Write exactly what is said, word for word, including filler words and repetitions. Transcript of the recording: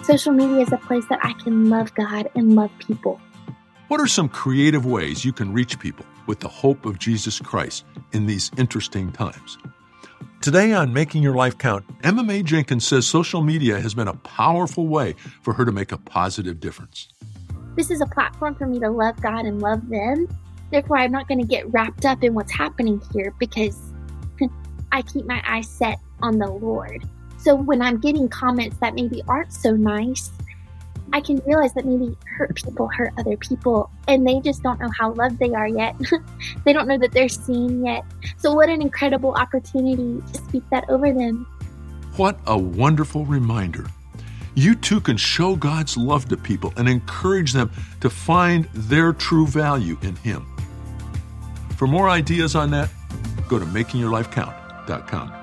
social media is a place that I can love God and love people. What are some creative ways you can reach people with the hope of Jesus Christ in these interesting times? Today on Making Your Life Count, Emma Mae Jenkins says social media has been a powerful way for her to make a positive difference. This is a platform for me to love God and love them. Therefore, I'm not going to get wrapped up in what's happening here because I keep my eyes set on the Lord. So when I'm getting comments that maybe aren't so nice, I can realize that maybe hurt people hurt other people, and they just don't know how loved they are yet. They don't know that they're seen yet. So what an incredible opportunity to speak that over them. What a wonderful reminder. You too can show God's love to people and encourage them to find their true value in Him. For more ideas on that, go to making your life count dot com.